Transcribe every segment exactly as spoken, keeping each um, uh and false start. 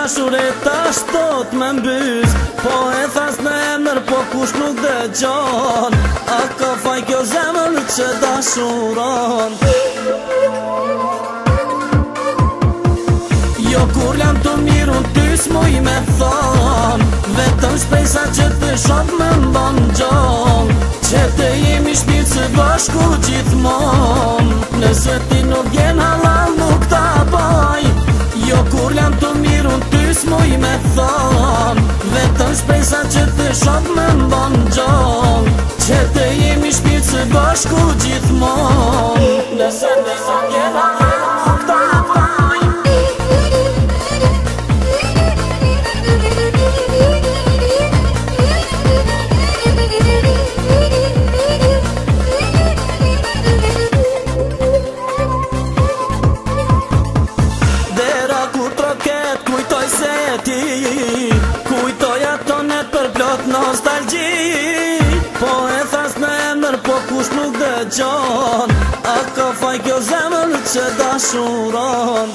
dashur e tash tot me mbys. Po e thas në emër, po kush nuk dëgjon. A ka faj kjo zemër që dashuron? Jo kur jam të mirun ty s'muj me thon, vetëm shpesa që të shok me mbon gjong, që të jemi shpirë së bashku gjithmon. Nëse ti nuk jen halal nuk ta baj. Jo kur jam të mirun ty s'muj me thon, vetëm shpesa që të shok me mbon gjong, që të jemi shpirë së bashku gjithmon. Nëse ti nuk jen halal nuk ta baj. Kujtoj ato net për plot nostalgji. Po e thas në emër, po kush nuk dëgjon. A ka faj kjo zemër që dashuron?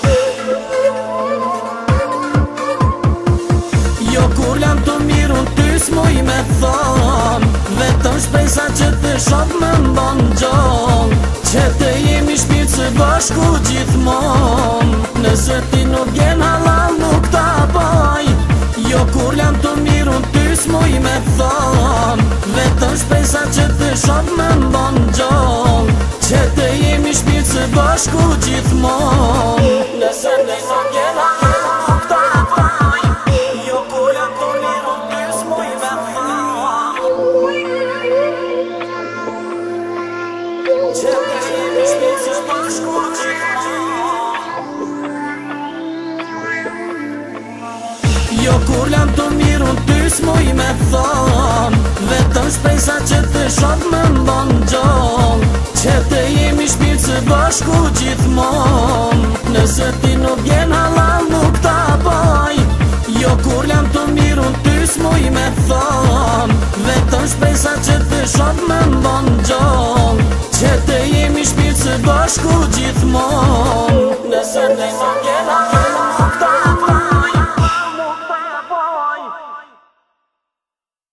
Jo kur jam të mirun ty s'muj me thon, vetëm shpesa që të shok me mbon gjong, që të jemi shpirë së bashku gjithmon. Nëse ti nuk jen halal nuk ta baj. Jo kur jam të mirun ty s'muj me thon, vetëm shpesa që të shok me mbon gjong, që të jemi shpirë së bashku gjithmon. Nëse ti nuk jen halal nuk ta baj. Jo kur jam të mirun ty s'muj me thon, që të jemi shpirë së bashku gjithmon. Jo kur jam të mirun ty s'muj me thon, vetëm shpesa që të shok me mbon gjong, që të jemi shpirë së bashku gjithmon. Nëse ti nuk jen halal nuk ta baj. Jo kur jam të mirun ty s'muj me thon, vetëm shpesa që të shok me mbon gjong, që të jemi shpirë së bashku gjithmon.